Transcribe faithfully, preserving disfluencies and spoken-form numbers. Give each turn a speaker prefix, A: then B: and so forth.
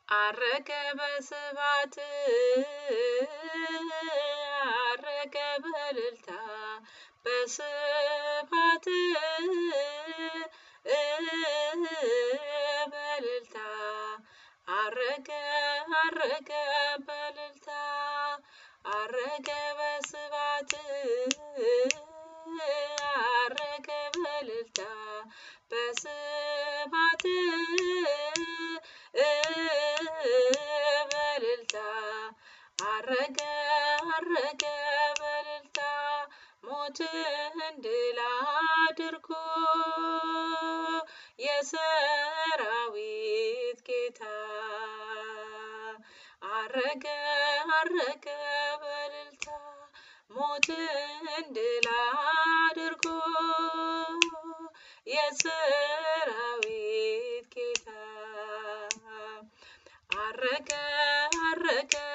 A: አረገ በስብሐት አረገ በእልልታ በስብሐት በእልልታ አረገ አረገ በእልልታ አረገ በስብሐት አረገ በእልልታ በስብሐት በእልልታ አረገ አረገ በእልልታ ሞትን ድል አድርጎ የሰራዊት ጌታ አረገ አረገ በእልልታ ሞትን ድል አድርጎ የሰራዊት ጌታ አረገ አረገ